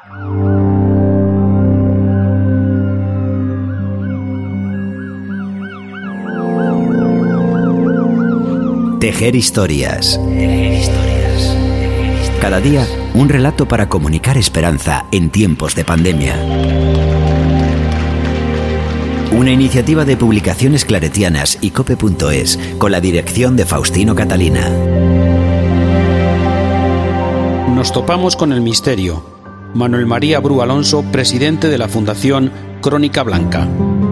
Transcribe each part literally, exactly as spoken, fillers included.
Tejer historias. Cada día, un relato para comunicar esperanza en tiempos de pandemia. Una iniciativa de Publicaciones Claretianas y cope punto es, con la dirección de Faustino Catalina. Nos topamos con el misterio. Manuel María Bru Alonso, presidente de la Fundación Crónica Blanca.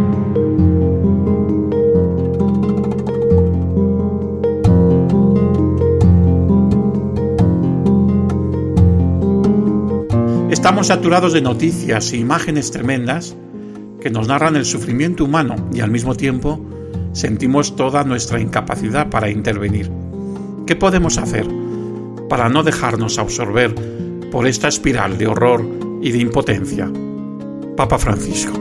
Estamos saturados de noticias e imágenes tremendas que nos narran el sufrimiento humano y al mismo tiempo sentimos toda nuestra incapacidad para intervenir. ¿Qué podemos hacer para no dejarnos absorber por esta espiral de horror y de impotencia? Papa Francisco.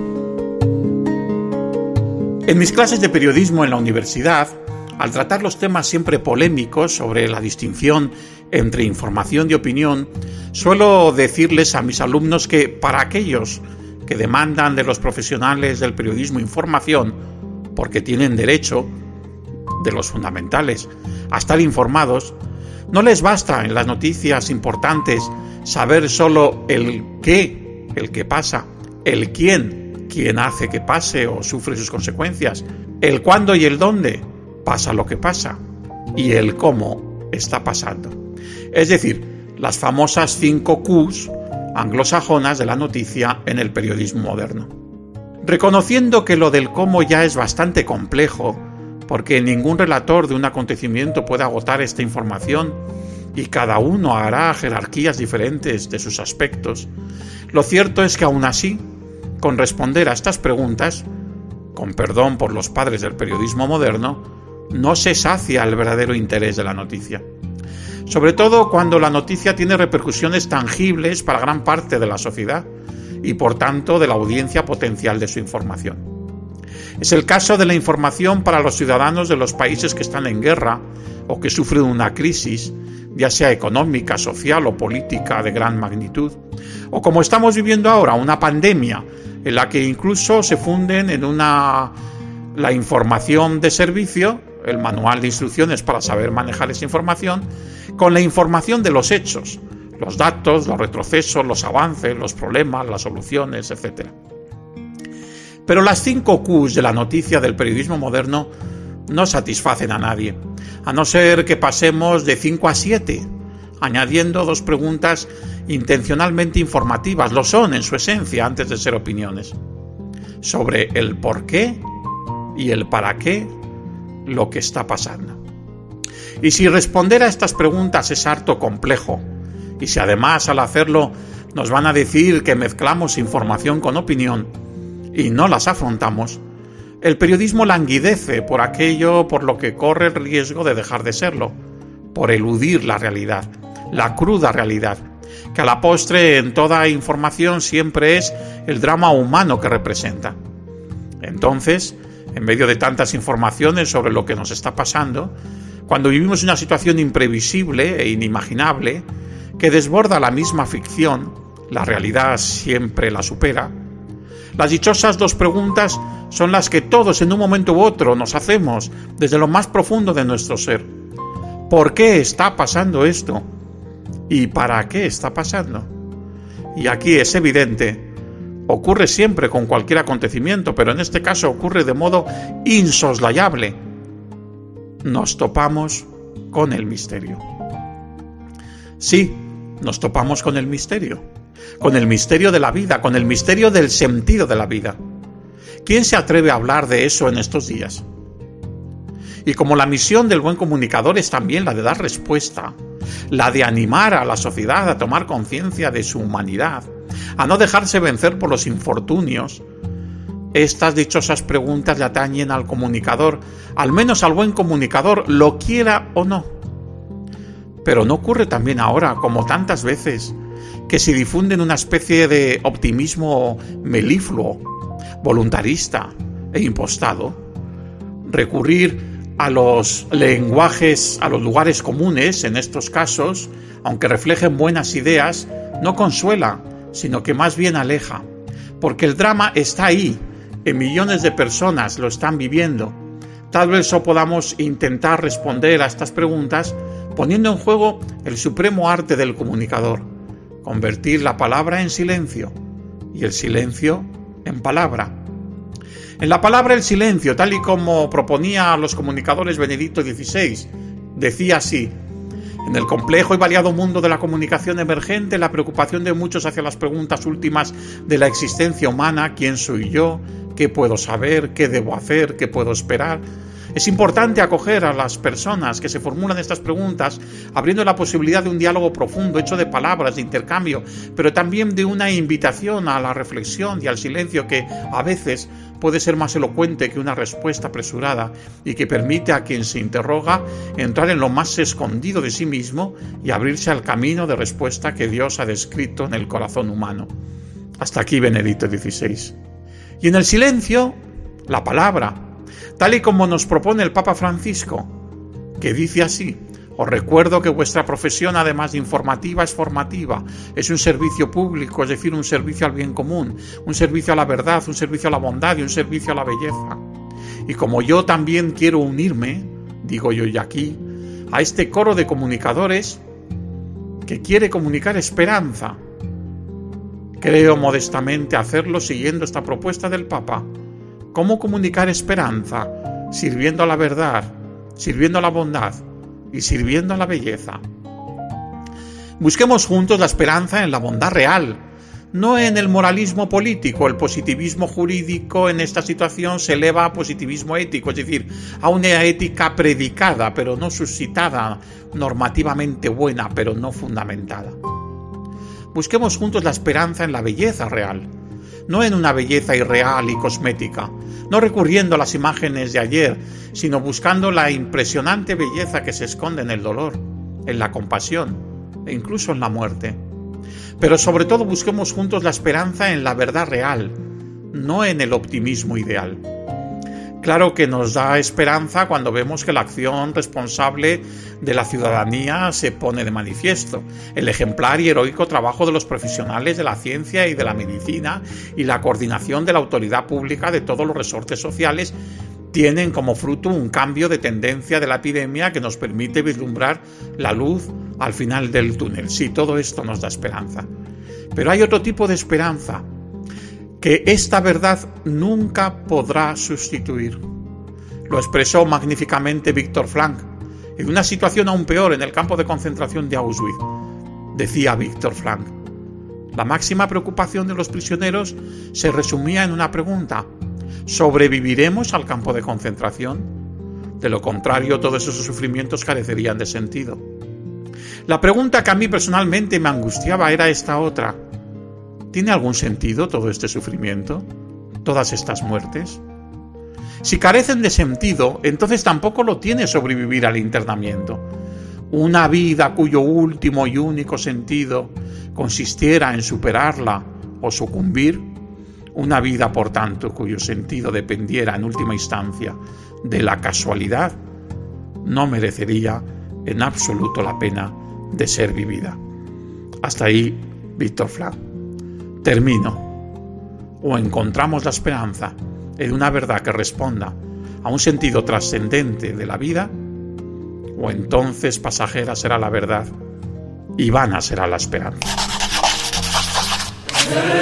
En mis clases de periodismo en la universidad, al tratar los temas siempre polémicos sobre la distinción entre información y opinión, suelo decirles a mis alumnos que para aquellos que demandan de los profesionales del periodismo información, porque tienen derecho, de los fundamentales, a estar informados, no les basta en las noticias importantes saber solo el qué, el que pasa, el quién, quién hace que pase o sufre sus consecuencias, el cuándo y el dónde pasa lo que pasa, y el cómo está pasando. Es decir, las famosas cinco Qs anglosajonas de la noticia en el periodismo moderno. Reconociendo que lo del cómo ya es bastante complejo, porque ningún relator de un acontecimiento puede agotar esta información y cada uno hará jerarquías diferentes de sus aspectos, lo cierto es que aún así, con responder a estas preguntas, con perdón por los padres del periodismo moderno, no se sacia el verdadero interés de la noticia. Sobre todo cuando la noticia tiene repercusiones tangibles para gran parte de la sociedad y por tanto de la audiencia potencial de su información. Es el caso de la información para los ciudadanos de los países que están en guerra o que sufren una crisis, ya sea económica, social o política de gran magnitud, o como estamos viviendo ahora, una pandemia en la que incluso se funden en una la información de servicio, el manual de instrucciones para saber manejar esa información, con la información de los hechos, los datos, los retrocesos, los avances, los problemas, las soluciones, etcétera. Pero las cinco Qs de la noticia del periodismo moderno no satisfacen a nadie, a no ser que pasemos de cinco a siete, añadiendo dos preguntas intencionalmente informativas, lo son en su esencia antes de ser opiniones, sobre el por qué y el para qué lo que está pasando. Y si responder a estas preguntas es harto complejo, y si además al hacerlo nos van a decir que mezclamos información con opinión y no las afrontamos, el periodismo languidece por aquello por lo que corre el riesgo de dejar de serlo, por eludir la realidad, la cruda realidad, que a la postre en toda información siempre es el drama humano que representa. Entonces, en medio de tantas informaciones sobre lo que nos está pasando, cuando vivimos una situación imprevisible e inimaginable, que desborda la misma ficción, la realidad siempre la supera, las dichosas dos preguntas son las que todos en un momento u otro nos hacemos desde lo más profundo de nuestro ser. ¿Por qué está pasando esto? ¿Y para qué está pasando? Y aquí es evidente, ocurre siempre con cualquier acontecimiento, pero en este caso ocurre de modo insoslayable. Nos topamos con el misterio. Sí, nos topamos con el misterio, con el misterio de la vida, con el misterio del sentido de la vida. ¿Quién se atreve a hablar de eso en estos días? Y como la misión del buen comunicador es también la de dar respuesta, la de animar a la sociedad a tomar conciencia de su humanidad, a no dejarse vencer por los infortunios, estas dichosas preguntas le atañen al comunicador, al menos al buen comunicador, lo quiera o no. Pero ¿no ocurre también ahora, como tantas veces, que se difunden una especie de optimismo melifluo, voluntarista e impostado? Recurrir a los lenguajes, a los lugares comunes, en estos casos, aunque reflejen buenas ideas, no consuela, sino que más bien aleja, porque el drama está ahí, en millones de personas lo están viviendo. Tal vez o podamos intentar responder a estas preguntas poniendo en juego el supremo arte del comunicador, convertir la palabra en silencio y el silencio en palabra. En la palabra el silencio, tal y como proponía a los comunicadores Benedicto dieciséis, decía así: en el complejo y variado mundo de la comunicación emergente, la preocupación de muchos hacia las preguntas últimas de la existencia humana, ¿quién soy yo? ¿Qué puedo saber? ¿Qué debo hacer? ¿Qué puedo esperar? Es importante acoger a las personas que se formulan estas preguntas, abriendo la posibilidad de un diálogo profundo, hecho de palabras, de intercambio, pero también de una invitación a la reflexión y al silencio que, a veces, puede ser más elocuente que una respuesta apresurada y que permite a quien se interroga entrar en lo más escondido de sí mismo y abrirse al camino de respuesta que Dios ha descrito en el corazón humano. Hasta aquí Benedicto dieciséis. Y en el silencio, la palabra, tal y como nos propone el Papa Francisco, que dice así: os recuerdo que vuestra profesión, además de informativa, es formativa, es un servicio público, es decir, un servicio al bien común, un servicio a la verdad, un servicio a la bondad y un servicio a la belleza. Y como yo también quiero unirme, digo yo y aquí, a este coro de comunicadores que quiere comunicar esperanza, creo modestamente hacerlo siguiendo esta propuesta del Papa. ¿Cómo comunicar esperanza? Sirviendo a la verdad, sirviendo a la bondad y sirviendo a la belleza. Busquemos juntos la esperanza en la bondad real, no en el moralismo político. El positivismo jurídico en esta situación se eleva a positivismo ético, es decir, a una ética predicada, pero no suscitada, normativamente buena, pero no fundamentada. Busquemos juntos la esperanza en la belleza real, no en una belleza irreal y cosmética, no recurriendo a las imágenes de ayer, sino buscando la impresionante belleza que se esconde en el dolor, en la compasión e incluso en la muerte. Pero sobre todo busquemos juntos la esperanza en la verdad real, no en el optimismo ideal. Claro que nos da esperanza cuando vemos que la acción responsable de la ciudadanía se pone de manifiesto, el ejemplar y heroico trabajo de los profesionales de la ciencia y de la medicina y la coordinación de la autoridad pública de todos los resortes sociales tienen como fruto un cambio de tendencia de la epidemia que nos permite vislumbrar la luz al final del túnel. Sí, todo esto nos da esperanza. Pero hay otro tipo de esperanza que esta verdad nunca podrá sustituir. Lo expresó magníficamente Víctor Frank en una situación aún peor en el campo de concentración de Auschwitz. Decía Víctor Frank: la máxima preocupación de los prisioneros se resumía en una pregunta: ¿sobreviviremos al campo de concentración? De lo contrario, todos esos sufrimientos carecerían de sentido. La pregunta que a mí personalmente me angustiaba era esta otra: ¿tiene algún sentido todo este sufrimiento? ¿Todas estas muertes? Si carecen de sentido, entonces tampoco lo tiene sobrevivir al internamiento. Una vida cuyo último y único sentido consistiera en superarla o sucumbir, una vida, por tanto, cuyo sentido dependiera en última instancia de la casualidad, no merecería en absoluto la pena de ser vivida. Hasta ahí, Víctor Frank. Termino. O encontramos la esperanza en una verdad que responda a un sentido trascendente de la vida, o entonces pasajera será la verdad y vana será la esperanza.